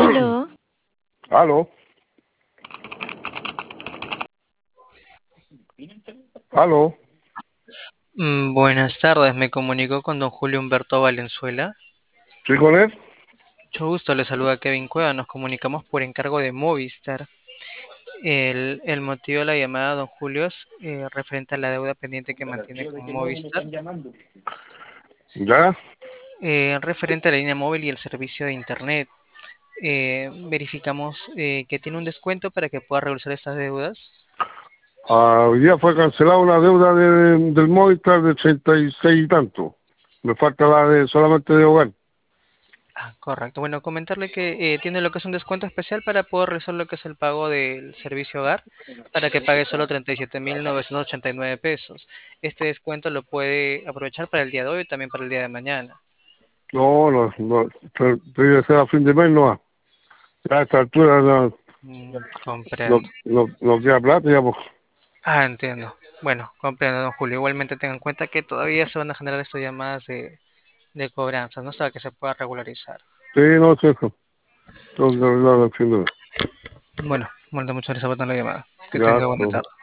Aló, Aló, aló, Buenas tardes, me comunicó con don Julio Humberto Valenzuela. ¿sí con él? Mucho gusto, le saluda Kevin Cueva, nos comunicamos por encargo de Movistar. El motivo de la llamada, don Julio, es referente a la deuda pendiente que mantiene con Movistar, ¿Ya? referente a la línea móvil y el servicio de Internet. Verificamos que tiene un descuento para que pueda reducir estas deudas. Hoy día fue cancelada una deuda del Movistar de 36 y tanto. Me falta la de solamente de hogar. Ah, correcto. Bueno, comentarle que tiene lo que es un descuento especial para poder realizar lo que es el pago del servicio hogar, para que pague solo 37.989 pesos. Este descuento lo puede aprovechar para el día de hoy y también para el día de mañana. No, no, no, tiene que ser a fin de mes, no. Ya a esta altura Comprendo. no queda plata, ya pues. Ah, entiendo. Bueno, comprendo, don Julio. Igualmente tengan en cuenta que todavía se van a generar estas llamadas de cobranzas, ¿no? Hasta que se pueda regularizar. Sí, no sé eso. Tengo que arreglar al fin de mes. Bueno, muchas gracias por tomar la llamada. Que Ya, tenga buena no. tarde.